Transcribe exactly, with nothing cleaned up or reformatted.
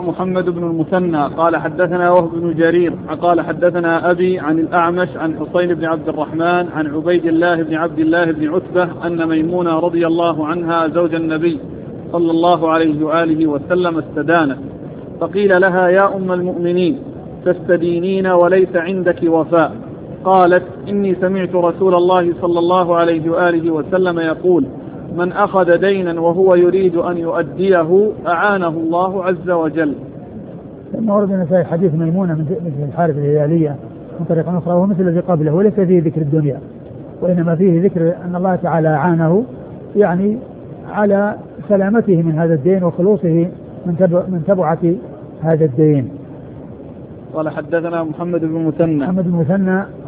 محمد بن المثنى قال حدثنا وهب بن جرير قال حدثنا أبي عن الأعمش عن حسين بن عبد الرحمن عن عبيد الله بن عبد الله بن عتبة أن ميمونة رضي الله عنها زوج النبي صلى الله عليه وآله وسلم استدانت، فقيل لها يا أم المؤمنين تستدينين وليس عندك وفاء؟ قالت إني سمعت رسول الله صلى الله عليه وآله وسلم يقول من أخذ دينا وهو يريد أن يؤديه أعانه الله عز وجل. ثم ورد النسائي حديث ميمونة من الحارث الهلالية من طريق أخرى ومثل الذي قبله، وليس فيه ذكر الدنيا وإنما فيه ذكر أن الله تعالى أعانه يعني على سلامته من هذا الدين وخلوصه من تبعة هذا الدين. قال حدثنا محمد بن المثنى محمد بن المثنى